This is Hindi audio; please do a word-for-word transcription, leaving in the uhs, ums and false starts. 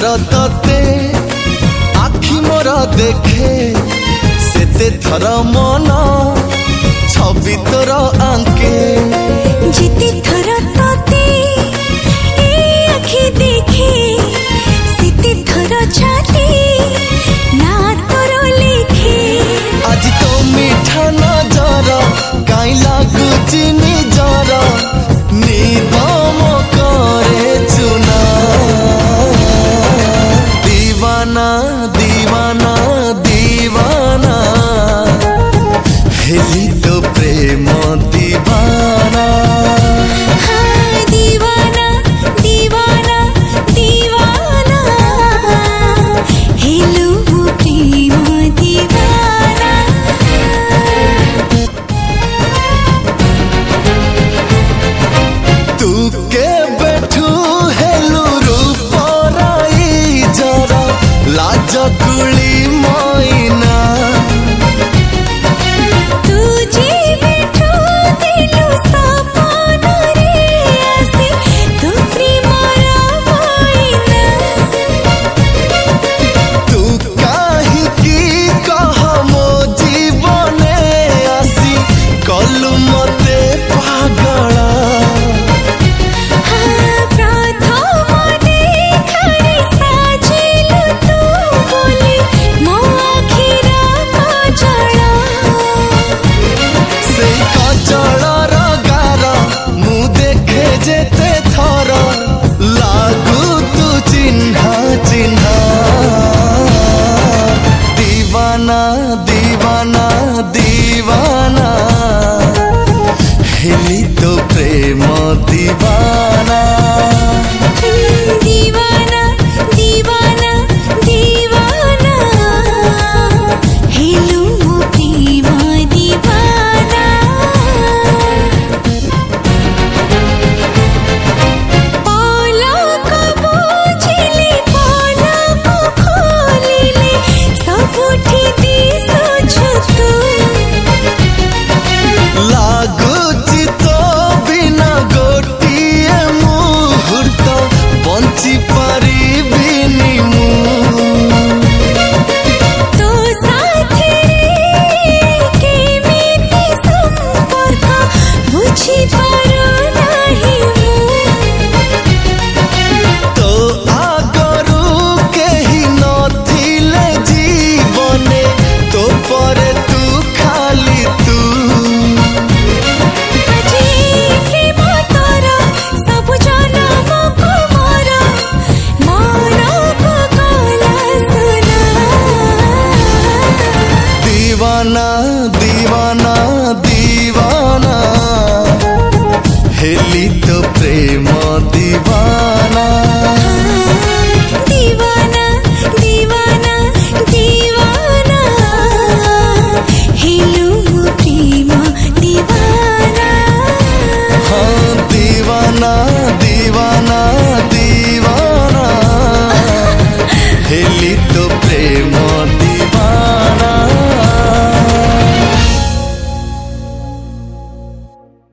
तते आखि मोर देखे सेते थर मन छवि तोर आंके जिते थर तते ए आखि देखे सेते थर छाती ना तोर लिखे आज तो मीठा नजर काई लागुची निजर निदम करे चुना दीवाना दीवाना दीवाना हेली तो प्रेम दीवाना हाँ दीवाना दीवाना दीवाना हेलो प्रेम दीवाना तू के बैठू हेलू रूप राई जरा लाज कुली मोइना तुझे बैठो दिलो सपन रे आसे तू प्रेमरा मोइना तू काहे की कह मो जीवने आसी कलु मते पागला हाँ प्रथम देखारे साजिलु तू बोली मो आखिरा कजला से कजलर गार मु देखे जेते थर लागू तू चिन्हा चिन्हा दीवाना दीवाना दीवाना हेली तो प्रेम दीवाना दीवाना दीवाना दीवाना हेलो प्रेम दीवाना पलक बुझिले पलक खोलिले सबुठी दिसुछु तू लागुची तो बिना गोटिए मुहूर्त बंची पारिबिनी मु तो साथी केमिति संपर्क बुझी पारो नाही तो आगरू केही नथिले जीवने तो परे तू खाली तू आजी प्रेम तोर सब जनम को मोर मन को कला सुना दीवाना